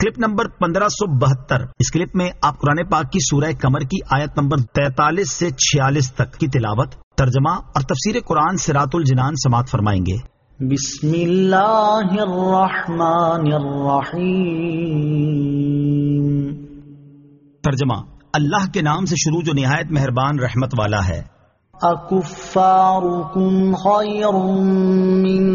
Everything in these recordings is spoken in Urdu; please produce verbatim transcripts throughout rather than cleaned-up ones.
کلپ نمبر پندرہ سو بہتر. اس کلپ میں آپ قرآن پاک کی سورہ قمر کی آیت نمبر تینتالیس سے چھیالیس تک کی تلاوت، ترجمہ اور تفسیر قرآن صراط الجنان سماعت فرمائیں گے. بسم اللہ الرحمن الرحیم. ترجمہ: اللہ کے نام سے شروع جو نہایت مہربان رحمت والا ہے. اکفارکم خیر من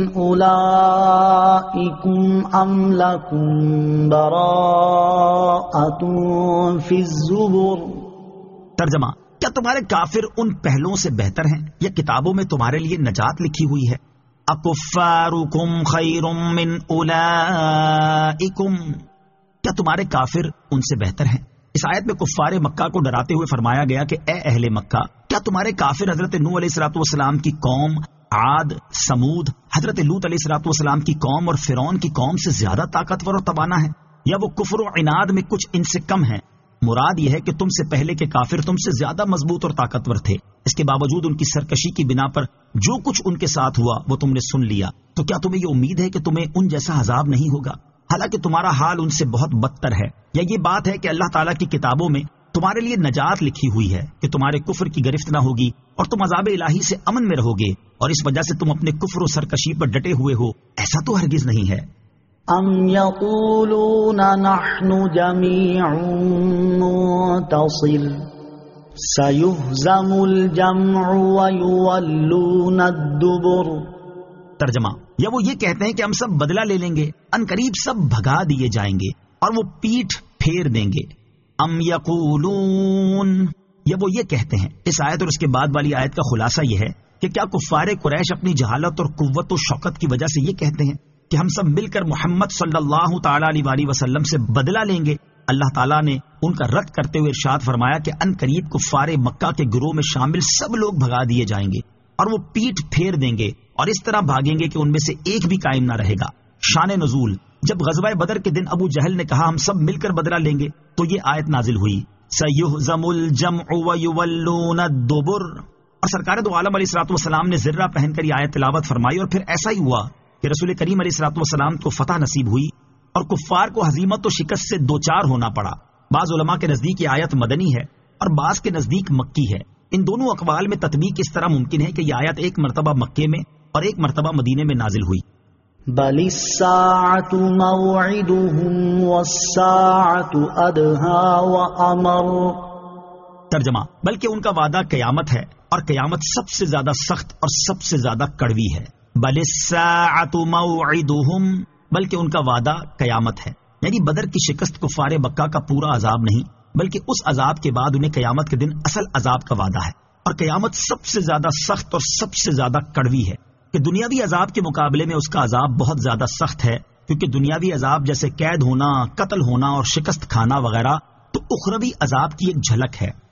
اولئکم ام لکم براءۃ فی الزبر. ترجمہ: کیا تمہارے کافر ان پہلوؤں سے بہتر ہیں یا کتابوں میں تمہارے لیے نجات لکھی ہوئی ہے؟ اکفارکم خیر من اولئکم، کیا تمہارے کافر ان سے بہتر ہیں؟ اس آیت میں کفار مکہ کو ڈراتے ہوئے فرمایا گیا کہ اے اہل مکہ، کیا تمہارے کافر حضرت نوح علیہ الصلوۃ والسلام کی قوم، عاد، سمود، حضرت لوط علیہ الصلوۃ والسلام کی قوم اور فرعون کی قوم سے زیادہ طاقتور اور توانا ہیں، یا وہ کفر و عناد میں کچھ ان سے کم ہیں؟ مراد یہ ہے کہ تم سے پہلے کے کافر تم سے زیادہ مضبوط اور طاقتور تھے، اس کے باوجود ان کی سرکشی کی بنا پر جو کچھ ان کے ساتھ ہوا وہ تم نے سن لیا. تو کیا تمہیں یہ امید ہے کہ تمہیں ان جیسا عذاب نہیں ہوگا، حالانکہ تمہارا حال ان سے بہت بدتر ہے؟ یا یہ بات ہے کہ اللہ تعالیٰ کی کتابوں میں تمہارے لیے نجات لکھی ہوئی ہے کہ تمہارے کفر کی گرفت نہ ہوگی اور تم عذاب الہی سے امن میں رہو گے، اور اس وجہ سے تم اپنے کفر و سرکشی پر ڈٹے ہوئے ہو؟ ایسا تو ہرگز نہیں ہے. ام یقولون نحن جمیع منتصر سیہزم الجمع ویولون الدبر. ترجمہ: یا وہ یہ کہتے ہیں کہ ہم سب بدلہ لے لیں گے، ان قریب سب بھگا دیے جائیں گے اور وہ پیٹھ پھیر دیں گے. ام یقولون، یا وہ یہ کہتے ہیں. اس آیت اور اس کے بعد والی آیت کا خلاصہ یہ ہے کہ کیا کفار قریش اپنی جہالت اور قوت و شوکت کی وجہ سے یہ کہتے ہیں کہ ہم سب مل کر محمد صلی اللہ تعالی علیہ وآلہ وسلم سے بدلہ لیں گے؟ اللہ تعالیٰ نے ان کا رد کرتے ہوئے ارشاد فرمایا کہ ان قریب کفار مکہ کے گروہ میں شامل سب لوگ بھگا دیے جائیں گے اور وہ پیٹھ پھیر دیں گے اور اس طرح بھاگیں گے کہ ان میں سے ایک بھی قائم نہ رہے گا. شان نزول: جب غزوہ بدر کے دن ابو جہل نے کہا ہم سب مل کر بدلہ لیں گے تو یہ آیت نازل ہوئی، سیہزم الجمع ویولون الدبر. اور سرکار دو عالم علیہ الصلوۃ والسلام نے زرہ پہن کر یہ آیت تلاوت فرمائی، اور پھر ایسا ہی ہوا کہ رسول کریم علیہ الصلوۃ والسلام کو فتح نصیب ہوئی اور کفار کو ہزیمت و شکست سے دوچار ہونا پڑا. بعض علماء کے نزدیک یہ آیت مدنی ہے اور بعض کے نزدیک مکی ہے. ان دونوں اقوال میں تطبیق اس طرح ممکن ہے کہ یہ آیت ایک مرتبہ مکے میں اور ایک مرتبہ مدینے میں نازل ہوئی. بل الساعة موعدهم والساعة أدهى وأمر. ترجمہ: بلکہ ان کا وعدہ قیامت ہے اور قیامت سب سے زیادہ سخت اور سب سے زیادہ کڑوی ہے. بل الساعة موعدهم، بلکہ ان کا وعدہ قیامت ہے، یعنی بدر کی شکست کفار مکہ کا پورا عذاب نہیں، بلکہ اس عذاب کے بعد انہیں قیامت کے دن اصل عذاب کا وعدہ ہے. اور قیامت سب سے زیادہ سخت اور سب سے زیادہ کڑوی ہے کہ دنیاوی عذاب کے مقابلے میں اس کا عذاب بہت زیادہ سخت ہے، کیونکہ دنیاوی عذاب جیسے قید ہونا، قتل ہونا اور شکست کھانا وغیرہ تو اخروی عذاب کی ایک جھلک ہے.